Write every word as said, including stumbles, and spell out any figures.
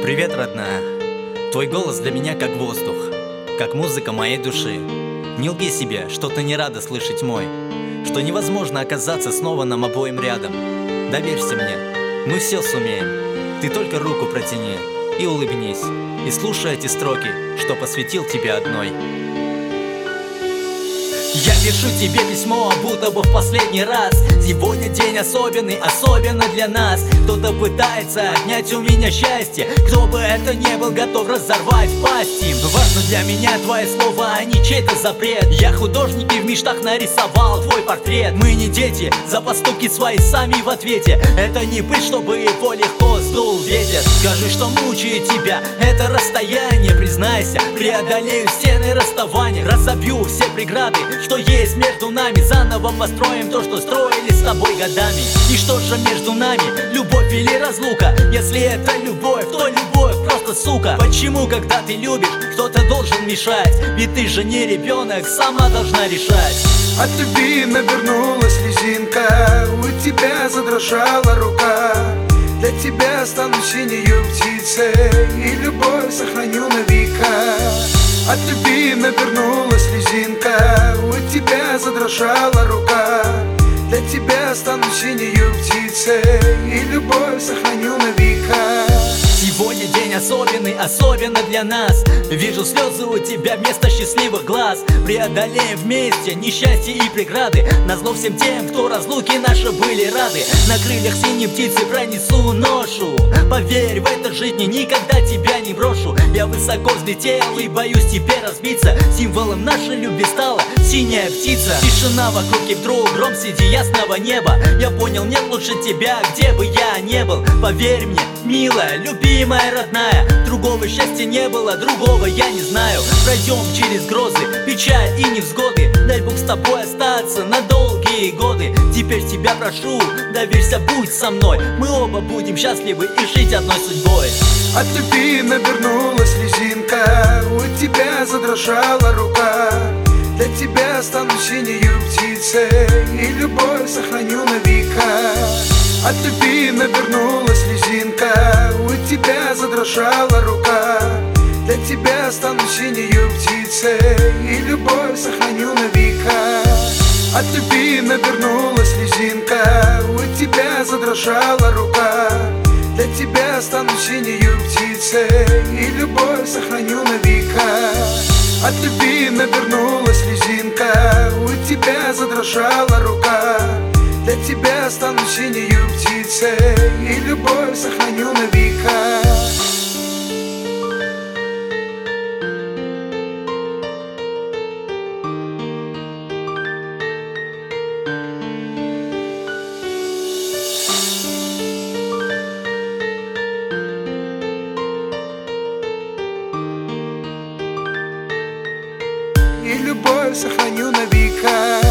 Привет, родная. Твой голос для меня как воздух, как музыка моей души. Не лги себе, что ты не рада слышать мой, что невозможно оказаться снова нам обоим рядом. Доверься мне, мы все сумеем. Ты только руку протяни и улыбнись, и слушай эти строки, что посвятил тебе одной. Я пишу тебе письмо, будто бы в последний раз. Сегодня день особенный, особенно для нас. Кто-то пытается отнять у меня счастье, кто бы это ни был, готов разорвать пасти. Важно для меня твои слова, а не чей-то запрет. Я художник и в мечтах нарисовал твой портрет. Мы не дети, за поступки свои сами в ответе. Это не пыль, чтобы его легко сдул ветер. Скажи, что мучает тебя это расстояние. Признайся, преодолею стены расставания, разобью все преграды, что есть между нами. Заново построим то, что строили с тобой годами. И что же между нами, любовь или разлука? Если это любовь, то любовь просто сука. Почему, когда ты любишь, кто-то должен мешать? Ведь ты же не ребенок, сама должна решать. От любви навернулась слезинка, у тебя задрожала рука. Для тебя стану синею птицей и любовь сохраню на века. От любви навернулась слезинка, у тебя задрожала рука. Для тебя стану синею птицей и любовь сохраню на века. Сегодня день особенный, особенно для нас. Вижу слезы у тебя вместо счастливых глаз. Преодолеем вместе несчастья и преграды, назло всем тем, кто разлуки наши были рады. На крыльях синей птицы пронесу ношу. Поверь, в этой жизни никогда тебя не брошу. Я высоко взлетел и боюсь теперь разбиться. Символом нашей любви стала синяя птица. Тишина вокруг и вдруг гром среди ясного неба. Я понял, нет лучше тебя, где бы я не был. Поверь мне, милая, любимая, родная, другого счастья не было, другого я не знаю. Пройдем через грозы, печаль и невзгоды. Дай Бог с тобой остаться на долгие годы. Теперь тебя прошу, доверься, будь со мной. Мы оба будем счастливы и жить одной судьбой. От любви навернулась слезинка, у тебя задрожала рука. Для тебя стану синею птицей и любовь сохраню на века. От любви навернулась слезинка, у тебя задрожала рука. Для тебя стану синею птицей и любовь сохраню на века. От любви навернулась слезинка, у тебя задрожала рука. Для тебя стану синею птицей и любовь сохраню на века. От любви навернулась слезинка, у тебя задрожала рука. Для тебя стану синею птицей и любовь сохраню на века. И любовь сохраню на века.